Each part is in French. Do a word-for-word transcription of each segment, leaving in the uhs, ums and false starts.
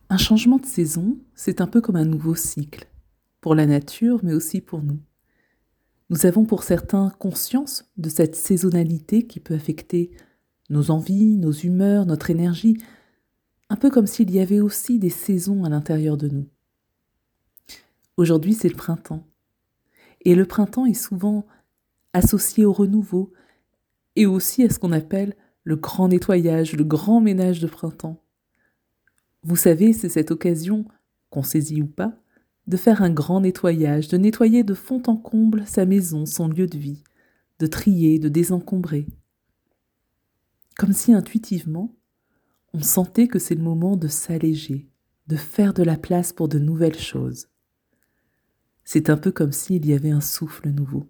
Un changement de saison, c'est un peu comme un nouveau cycle, pour la nature, mais aussi pour nous. Nous avons pour certains conscience de cette saisonnalité qui peut affecter nos envies, nos humeurs, notre énergie, un peu comme s'il y avait aussi des saisons à l'intérieur de nous. Aujourd'hui, c'est le printemps. Et le printemps est souvent associé au renouveau et aussi à ce qu'on appelle le grand nettoyage, le grand ménage de printemps. Vous savez, c'est cette occasion, qu'on saisit ou pas, de faire un grand nettoyage, de nettoyer de fond en comble sa maison, son lieu de vie, de trier, de désencombrer. Comme si intuitivement, on sentait que c'est le moment de s'alléger, de faire de la place pour de nouvelles choses. C'est un peu comme s'il y avait un souffle nouveau.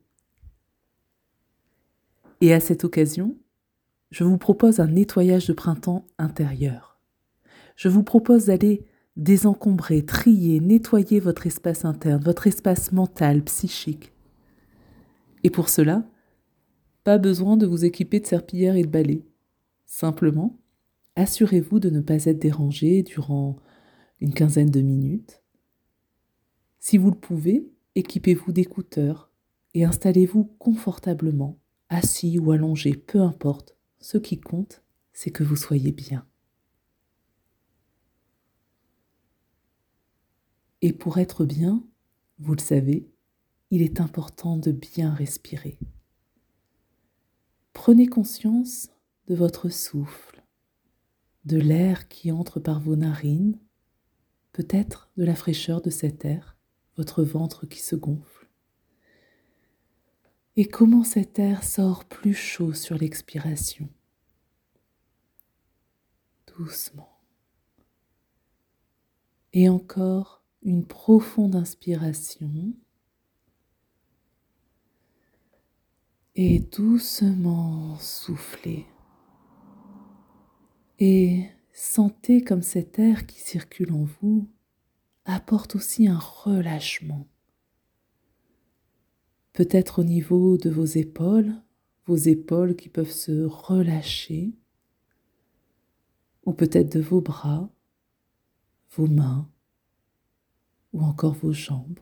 Et à cette occasion, je vous propose un nettoyage de printemps intérieur. Je vous propose d'aller désencombrer, trier, nettoyer votre espace interne, votre espace mental, psychique. Et pour cela, pas besoin de vous équiper de serpillière et de balai. Simplement, assurez-vous de ne pas être dérangé durant une quinzaine de minutes. Si vous le pouvez, équipez-vous d'écouteurs et installez-vous confortablement, assis ou allongé, peu importe. Ce qui compte, c'est que vous soyez bien. Et pour être bien, vous le savez, il est important de bien respirer. Prenez conscience de votre souffle, de l'air qui entre par vos narines, peut-être de la fraîcheur de cet air, votre ventre qui se gonfle. Et comment cet air sort plus chaud sur l'expiration. Doucement. Et encore une profonde inspiration. Et doucement souffler. Et sentez comme cet air qui circule en vous apporte aussi un relâchement. Peut-être au niveau de vos épaules, vos épaules qui peuvent se relâcher, ou peut-être de vos bras, vos mains, ou encore vos jambes.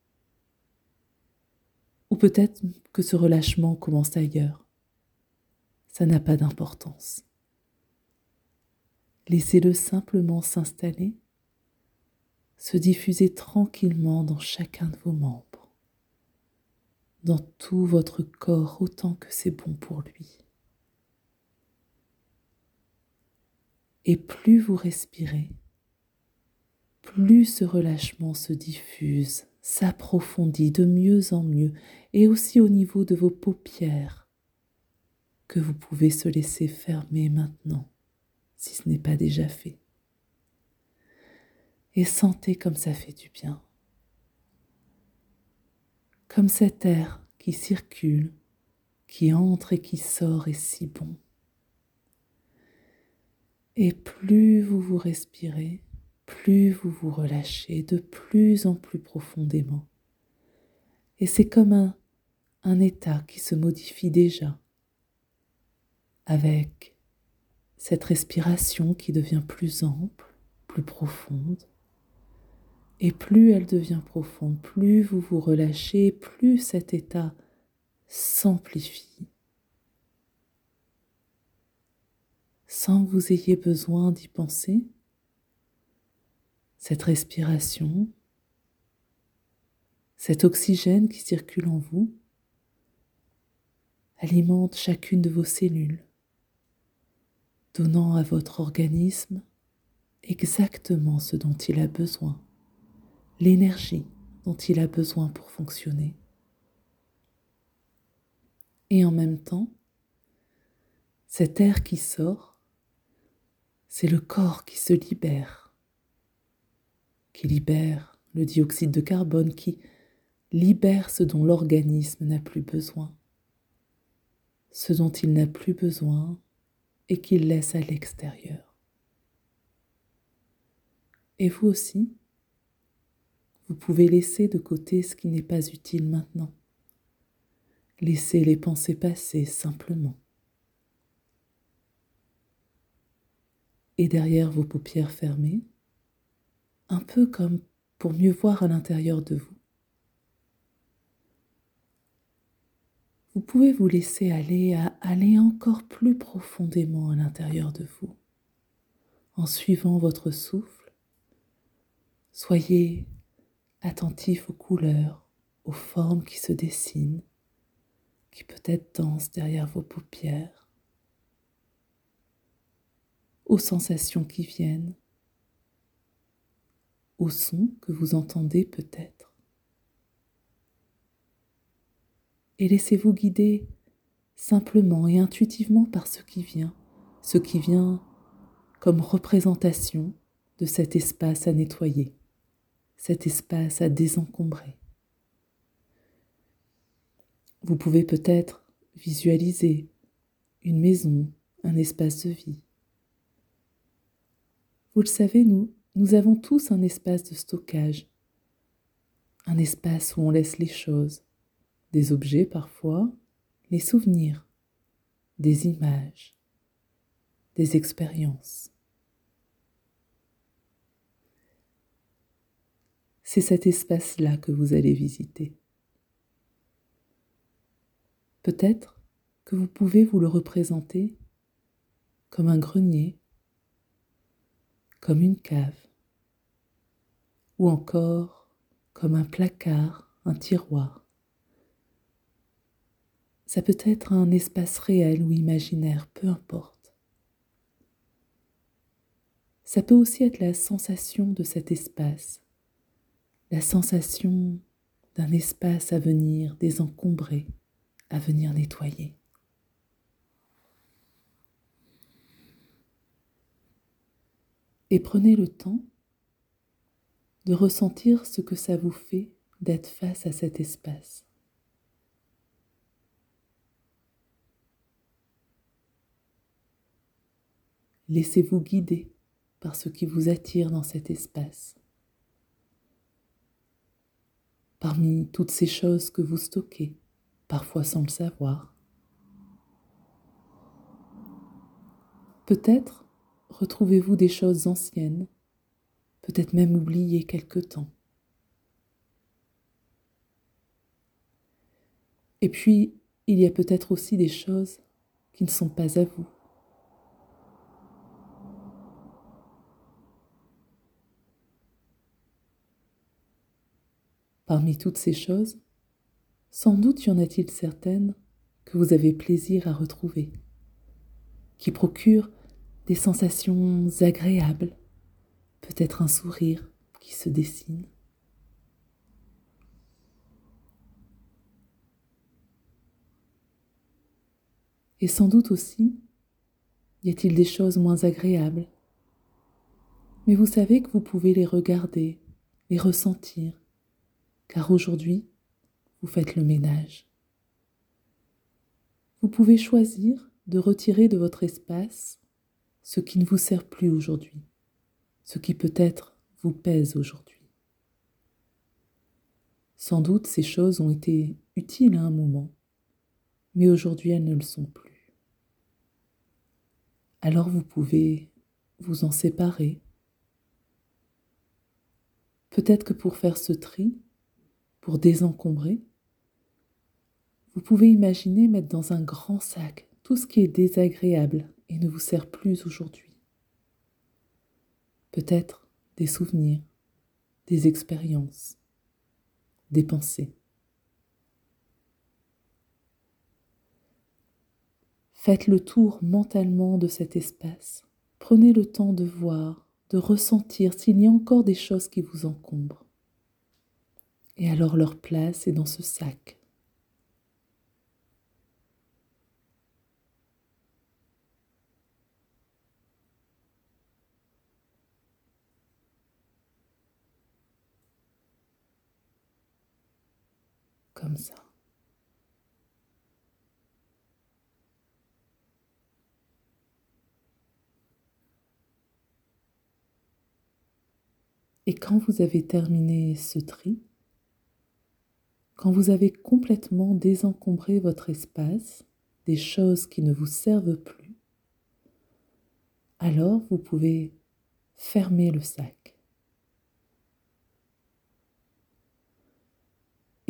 Ou peut-être que ce relâchement commence ailleurs. Ça n'a pas d'importance. Laissez-le simplement s'installer, se diffuser tranquillement dans chacun de vos membres, dans tout votre corps autant que c'est bon pour lui. Et plus vous respirez, plus ce relâchement se diffuse, s'approfondit de mieux en mieux, et aussi au niveau de vos paupières, que vous pouvez se laisser fermer maintenant, si ce n'est pas déjà fait. Et sentez comme ça fait du bien. Comme cet air qui circule, qui entre et qui sort est si bon. Et plus vous vous respirez, plus vous vous relâchez de plus en plus profondément. Et c'est comme un, un état qui se modifie déjà avec cette respiration qui devient plus ample, plus profonde. Et plus elle devient profonde, plus vous vous relâchez, plus cet état s'amplifie, sans que vous ayez besoin d'y penser. Cette respiration, cet oxygène qui circule en vous, alimente chacune de vos cellules, donnant à votre organisme exactement ce dont il a besoin, l'énergie dont il a besoin pour fonctionner. Et en même temps, cet air qui sort, c'est le corps qui se libère, qui libère le dioxyde de carbone, qui libère ce dont l'organisme n'a plus besoin, ce dont il n'a plus besoin et qu'il laisse à l'extérieur. Et vous aussi, vous pouvez laisser de côté ce qui n'est pas utile maintenant. Laissez les pensées passer simplement. Et derrière vos paupières fermées, un peu comme pour mieux voir à l'intérieur de vous. Vous pouvez vous laisser aller à aller encore plus profondément à l'intérieur de vous, en suivant votre souffle. Soyez attentif aux couleurs, aux formes qui se dessinent, qui peut-être dansent derrière vos paupières, aux sensations qui viennent, aux sons que vous entendez peut-être. Et laissez-vous guider simplement et intuitivement par ce qui vient, ce qui vient comme représentation de cet espace à nettoyer, cet espace à désencombrer. Vous pouvez peut-être visualiser une maison, un espace de vie. Vous le savez, nous, nous avons tous un espace de stockage, un espace où on laisse les choses, des objets parfois, les souvenirs, des images, des expériences. C'est cet espace-là que vous allez visiter. Peut-être que vous pouvez vous le représenter comme un grenier, comme une cave, ou encore comme un placard, un tiroir. Ça peut être un espace réel ou imaginaire, peu importe. Ça peut aussi être la sensation de cet espace, la sensation d'un espace à venir désencombrer, à venir nettoyer. Et prenez le temps de ressentir ce que ça vous fait d'être face à cet espace. Laissez-vous guider par ce qui vous attire dans cet espace. Parmi toutes ces choses que vous stockez, parfois sans le savoir. Peut-être retrouvez-vous des choses anciennes, peut-être même oubliées quelque temps. Et puis, il y a peut-être aussi des choses qui ne sont pas à vous. Parmi toutes ces choses, sans doute y en a-t-il certaines que vous avez plaisir à retrouver, qui procurent des sensations agréables, peut-être un sourire qui se dessine. Et sans doute aussi, y a-t-il des choses moins agréables, mais vous savez que vous pouvez les regarder, les ressentir, car aujourd'hui, vous faites le ménage. Vous pouvez choisir de retirer de votre espace ce qui ne vous sert plus aujourd'hui, ce qui peut-être vous pèse aujourd'hui. Sans doute ces choses ont été utiles à un moment, mais aujourd'hui elles ne le sont plus. Alors vous pouvez vous en séparer. Peut-être que pour faire ce tri, pour désencombrer, vous pouvez imaginer mettre dans un grand sac tout ce qui est désagréable et ne vous sert plus aujourd'hui. Peut-être des souvenirs, des expériences, des pensées. Faites le tour mentalement de cet espace. Prenez le temps de voir, de ressentir s'il y a encore des choses qui vous encombrent. Et alors leur place est dans ce sac. Comme ça. Et quand vous avez terminé ce tri, quand vous avez complètement désencombré votre espace des choses qui ne vous servent plus, alors vous pouvez fermer le sac.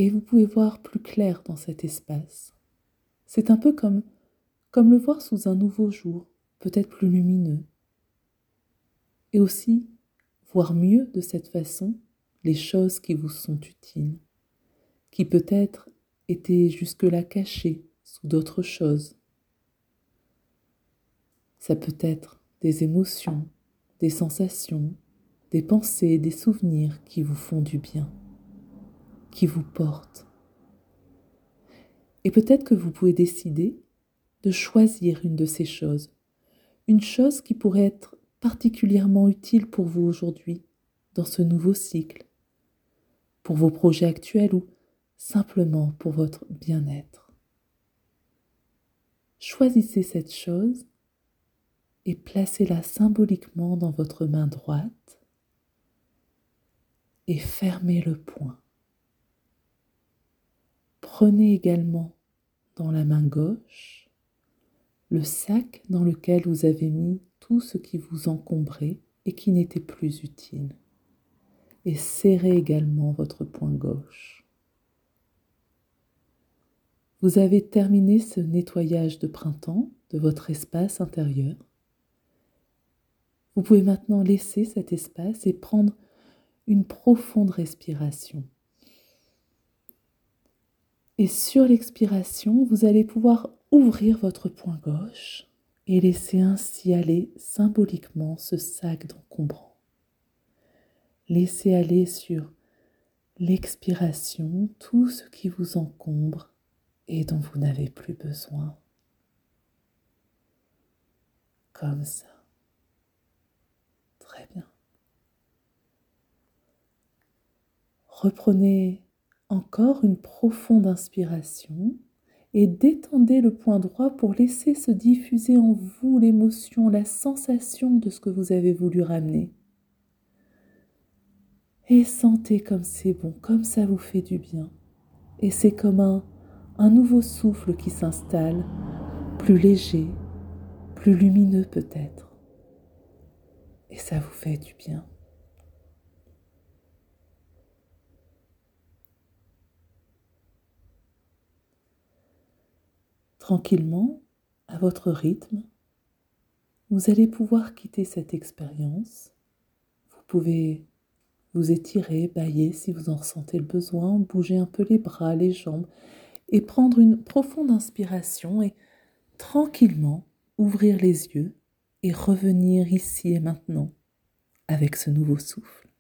et vous pouvez voir plus clair dans cet espace. C'est un peu comme, comme le voir sous un nouveau jour, peut-être plus lumineux. Et aussi voir mieux de cette façon les choses qui vous sont utiles, qui peut-être étaient jusque-là cachées sous d'autres choses. Ça peut être des émotions, des sensations, des pensées, des souvenirs qui vous font du bien, qui vous portent. Et peut-être que vous pouvez décider de choisir une de ces choses, une chose qui pourrait être particulièrement utile pour vous aujourd'hui, dans ce nouveau cycle, pour vos projets actuels ou simplement pour votre bien-être. Choisissez cette chose et placez-la symboliquement dans votre main droite et fermez le poing. Prenez également dans la main gauche le sac dans lequel vous avez mis tout ce qui vous encombrait et qui n'était plus utile. Et serrez également votre poing gauche. Vous avez terminé ce nettoyage de printemps de votre espace intérieur. Vous pouvez maintenant laisser cet espace et prendre une profonde respiration. Et sur l'expiration, vous allez pouvoir ouvrir votre poing gauche et laisser ainsi aller symboliquement ce sac d'encombrant. Laissez aller sur l'expiration tout ce qui vous encombre et dont vous n'avez plus besoin. Comme ça. Très bien. Reprenez encore une profonde inspiration et détendez le poing droit pour laisser se diffuser en vous l'émotion, la sensation de ce que vous avez voulu ramener. Et sentez comme c'est bon, comme ça vous fait du bien. Et c'est comme un, un nouveau souffle qui s'installe, plus léger, plus lumineux peut-être. Et ça vous fait du bien. Tranquillement, à votre rythme, vous allez pouvoir quitter cette expérience. Vous pouvez vous étirer, bâiller si vous en ressentez le besoin, bouger un peu les bras, les jambes et prendre une profonde inspiration et tranquillement ouvrir les yeux et revenir ici et maintenant avec ce nouveau souffle.